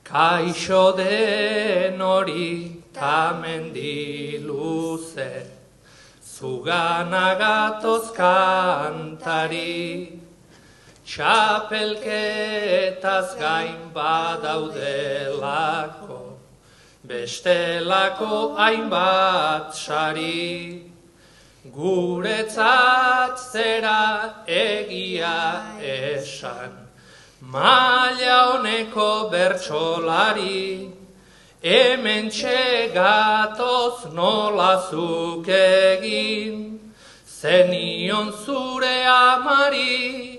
Kaixo den hori ta mendi luze, zugana gatoz kantari, txapelketaz gain badaudelako, bestelako hainbat sari. Guretzat zera egia esan, maila honeko bertsolari, hementxe gatoz nola zuk egin, zenion zure amari,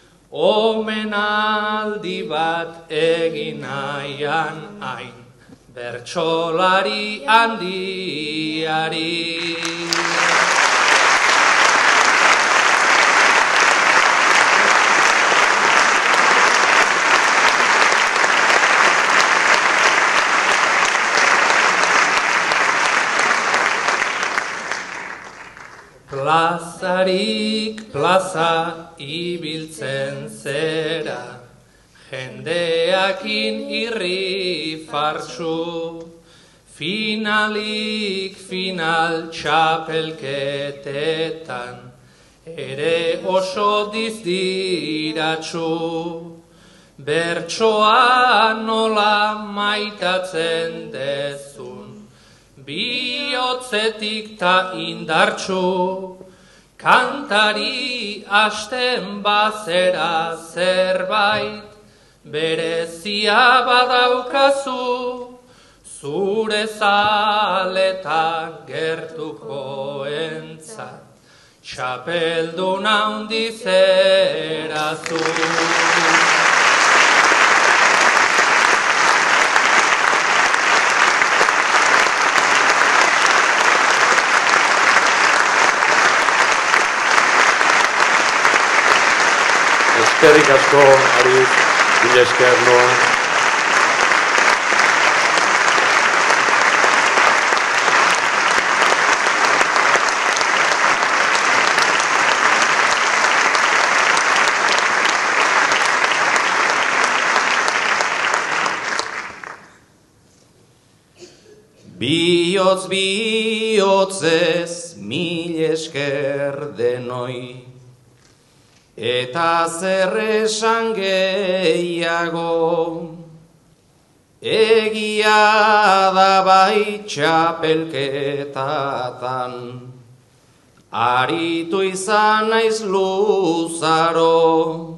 omenaldi bat egin nahian hain, bertsolari handiari. Plazarik plaza ibiltzen zera, jendeakin irri fartsu, finalik final txapelketetan, ere oso dizdiratsu, bertsoa nola maitatzen dezun, bihotzetik ta indartsu, kantari hasten bazera zerbait, berezia badaukazu, zure zaleta gertuko entzat, txapeldun handi zerazu. Eskerrik asko, Aritz, mila esker Noa. Bihotz bihotzez mila esker denoi, eta zer esan gehiago, egia da bai txapelketatan, aritu izan naiz luzaro,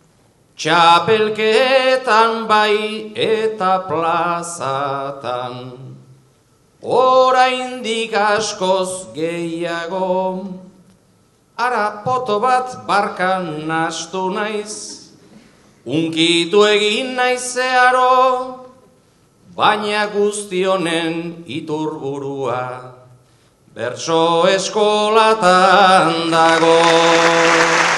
txapelketan bai eta plazatan, oraindik askoz gehiago, ara poto bat barkan nastu naiz, unkitu egin naiz zeharo, baina guzti honen iturburua bertso eskolatan dago.